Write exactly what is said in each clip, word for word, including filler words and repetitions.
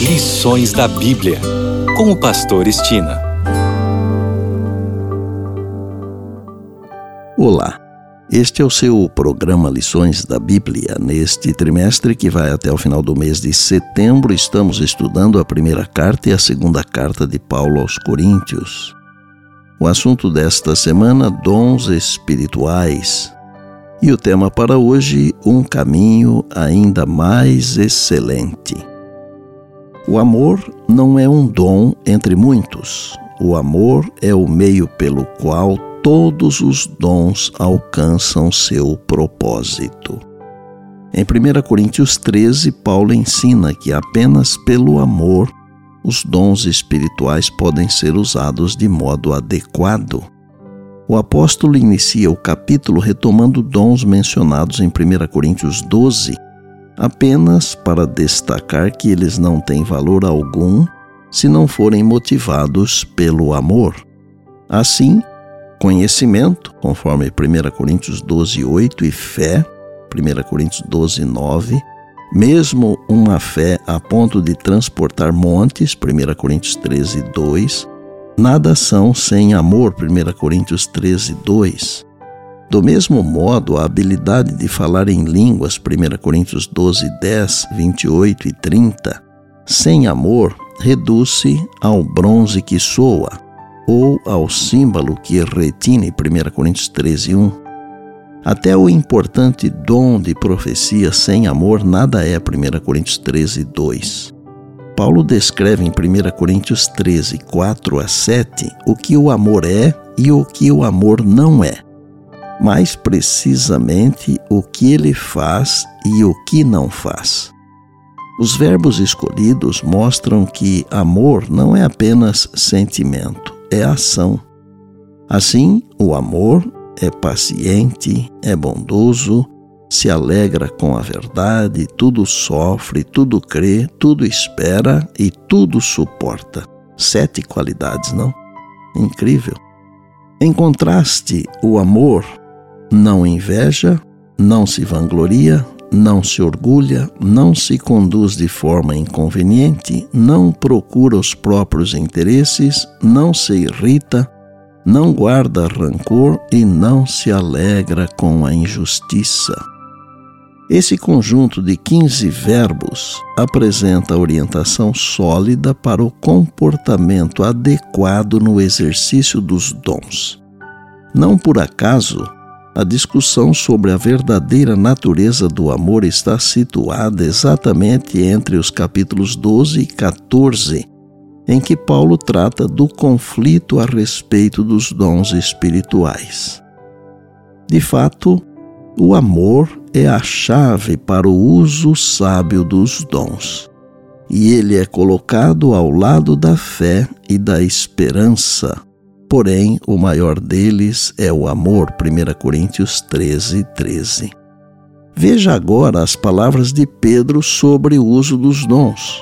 Lições da Bíblia, com o pastor Estina. Olá, este é o seu programa Lições da Bíblia. Neste trimestre, que vai até o final do mês de setembro, estamos estudando a primeira carta e a segunda carta de Paulo aos Coríntios. O assunto desta semana, dons espirituais. E o tema para hoje, um caminho ainda mais excelente. O amor não é um dom entre muitos. O amor é o meio pelo qual todos os dons alcançam seu propósito. Em primeira Coríntios treze, Paulo ensina que apenas pelo amor os dons espirituais podem ser usados de modo adequado. O apóstolo inicia o capítulo retomando dons mencionados em primeira Coríntios doze, apenas para destacar que eles não têm valor algum se não forem motivados pelo amor. Assim, conhecimento, conforme primeira Coríntios doze, oito, e fé, primeira Coríntios doze, nove, mesmo uma fé a ponto de transportar montes, primeira Coríntios treze, dois, nada são sem amor, primeira Coríntios treze, dois. Do mesmo modo, a habilidade de falar em línguas, primeira Coríntios doze, dez, vinte e oito e trinta, sem amor, reduz-se ao bronze que soa, ou ao símbolo que retine, primeira Coríntios treze, um. Até o importante dom de profecia sem amor nada é, primeira Coríntios treze, dois. Paulo descreve em primeira Coríntios treze, quatro a sete, o que o amor é e o que o amor não é. Mais precisamente, o que ele faz e o que não faz. Os verbos escolhidos mostram que amor não é apenas sentimento, é ação. Assim, o amor é paciente, é bondoso, se alegra com a verdade, tudo sofre, tudo crê, tudo espera e tudo suporta. Sete qualidades, não? Incrível. Em contraste, o amor não inveja, não se vangloria, não se orgulha, não se conduz de forma inconveniente, não procura os próprios interesses, não se irrita, não guarda rancor e não se alegra com a injustiça. Esse conjunto de quinze verbos apresenta orientação sólida para o comportamento adequado no exercício dos dons. Não por acaso, a discussão sobre a verdadeira natureza do amor está situada exatamente entre os capítulos doze e catorze, em que Paulo trata do conflito a respeito dos dons espirituais. De fato, o amor é a chave para o uso sábio dos dons, e ele é colocado ao lado da fé e da esperança. Porém, o maior deles é o amor, primeira Coríntios treze, treze. Veja agora as palavras de Pedro sobre o uso dos dons.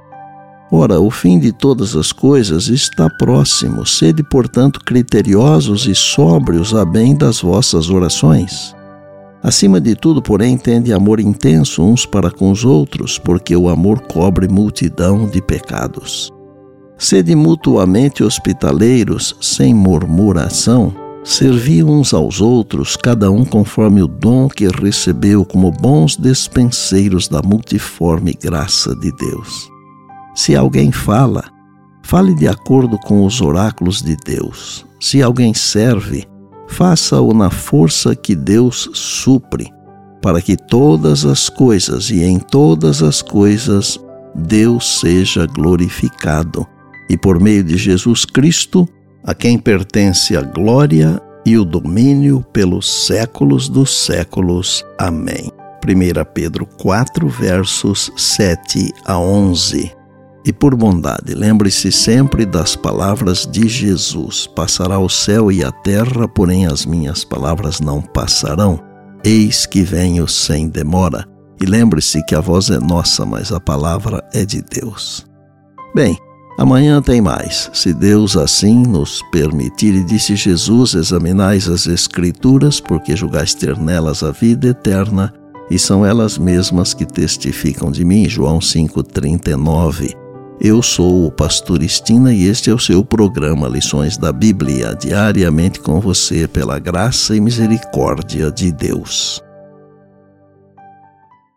Ora, o fim de todas as coisas está próximo. Sede, portanto, criteriosos e sóbrios a bem das vossas orações. Acima de tudo, porém, tende amor intenso uns para com os outros, porque o amor cobre multidão de pecados. Sede mutuamente hospitaleiros, sem murmuração, servi uns aos outros, cada um conforme o dom que recebeu, como bons despenseiros da multiforme graça de Deus. Se alguém fala, fale de acordo com os oráculos de Deus. Se alguém serve, faça-o na força que Deus supre, para que todas as coisas e em todas as coisas Deus seja glorificado. E por meio de Jesus Cristo, a quem pertence a glória e o domínio pelos séculos dos séculos. Amém. primeira Pedro quatro, versos sete a onze. E por bondade, lembre-se sempre das palavras de Jesus. Passará o céu e a terra, porém as minhas palavras não passarão. Eis que venho sem demora. E lembre-se que a voz é nossa, mas a palavra é de Deus. Bem, amanhã tem mais, se Deus assim nos permitir. E disse Jesus: examinais as Escrituras, porque julgais ter nelas a vida eterna, e são elas mesmas que testificam de mim. João cinco, trinta e nove. Eu sou o pastor Estina e este é o seu programa Lições da Bíblia, diariamente com você pela graça e misericórdia de Deus.